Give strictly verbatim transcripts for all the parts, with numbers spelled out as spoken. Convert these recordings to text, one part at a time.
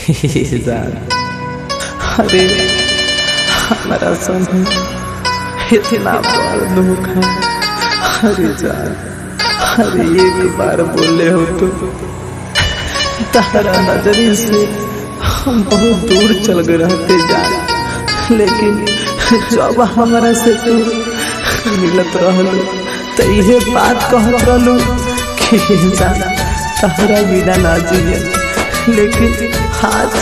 अरे हमारा संग इतना बड़ धोखा। अरे जान, अरे एक बार बोले हो तो तारा नजरी से हम बहुत दूर चल गए रहते जान, लेकिन जब हमारा से तू मिलत रहलू तो ये बात कहत रहलू कि जान तारा बिना ना जिए, लेकिन आज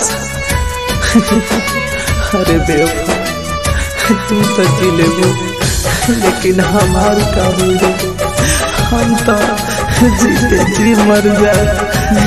अरे बेवफा तू तो जी लेबू, लेकिन हमार का हो, हम तो जीते जी मर जाए।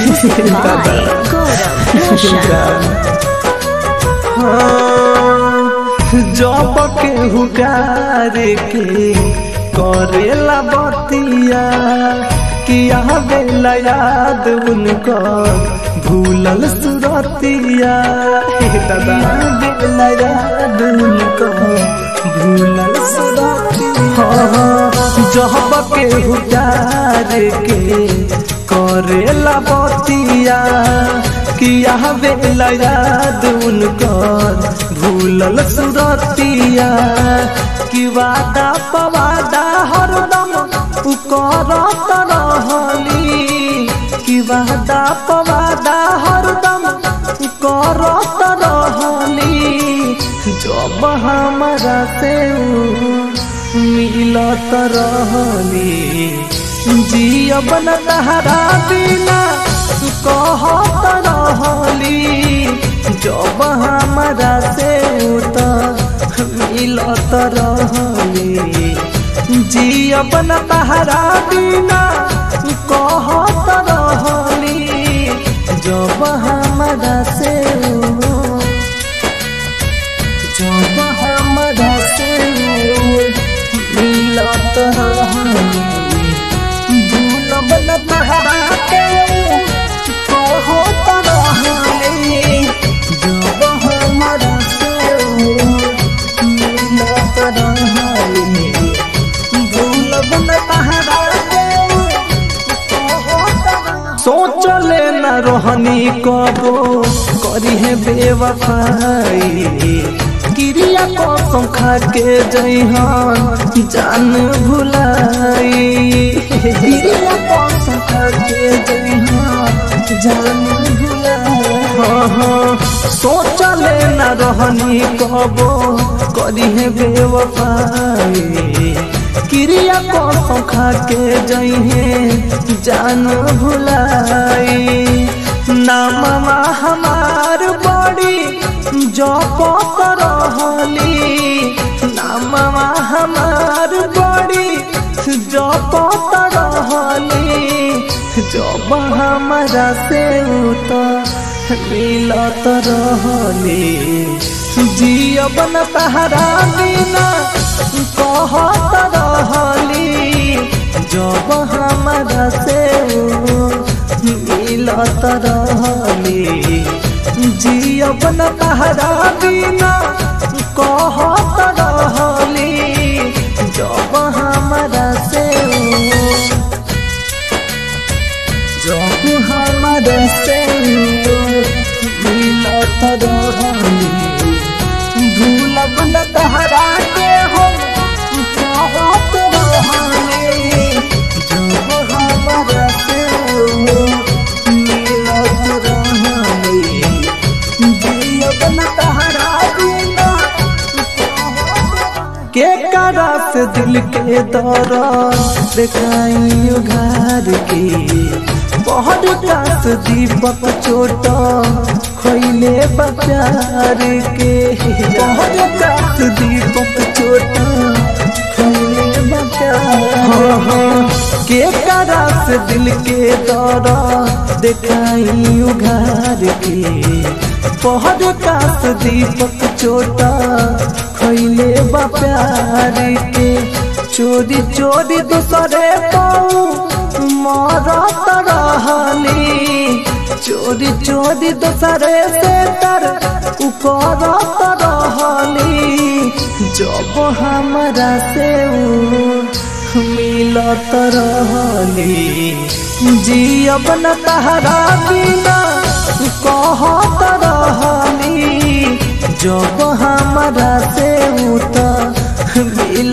जब के हुकार के करेला बतिया किया बेला याद उनको भूलल सुरतिया, दादा बेला याद उनको भूलल सुरतिया। जब के हुकार के करेला बतिया किया बेला याद उनको भूलल सुरतिया। कि वादा पवादा हरदम करत रहली, कि वादा पवादा हरदम करत रहली। जब हमारा से मिलत रहली जियब न तहरा बिना कहत रहली। जब हमारा से मिलत रहली जियब न तहरा बिना कहत रहली। जब हमारा से जब हमारा से मिलत रहली भूलब न तहरा के कहत रहली। जब हमारा से मिलत रहली भूलब न तहरा के कहत रहली। सोचले न रहनी कबो करी है बेवफाई, क्रिया कसम खा के जइहन जान भुलाई। क्रिया कसम खा के जइहन जान भुलाई। हाँ हाँ सोचले न रहनी कबो करी है बेवफाई, क्रिया कसम खा के जइहे जान भुलाई। नामवा हमार बड़ी जपत रहली, नामवा हमार बड़ी जपत रहली। जब हमारा से मिलत रहली जियब न तहरा बिना कहत रहली। जब हमारा से मिलत रहली जियब न तहरा बिना कहत रहली। जब हमारा से जब हमारा से मिलत रहली भूलब न तहरा के हो कहत रहली। जब हमारा से मिलत रहली जियब न तहरा बिना के करा से दिल के दौरान देखाई उघार के। बहुत कास दीपक चोटा खैले बचार के, बहुत कास दीपक चोटा खैले बचार। हाँ हाँ के करा से दिल के दौरा देखाई उघार के। बहुत कास दीपक चोटा खैले बचार के। चोरी चोरी दूसरे पाऊ मरत रहली, चोरी चोरी दूसरे से तर करत रहली। जब हमारा से मिलत रहली जियब न तहरा बिना कहत रहली।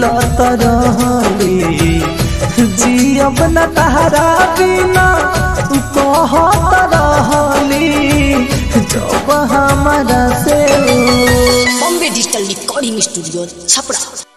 मिलत रहली जियब न तहरा बिना कहत रहली जब हमारा से Bombay digital recording studio Chhapra.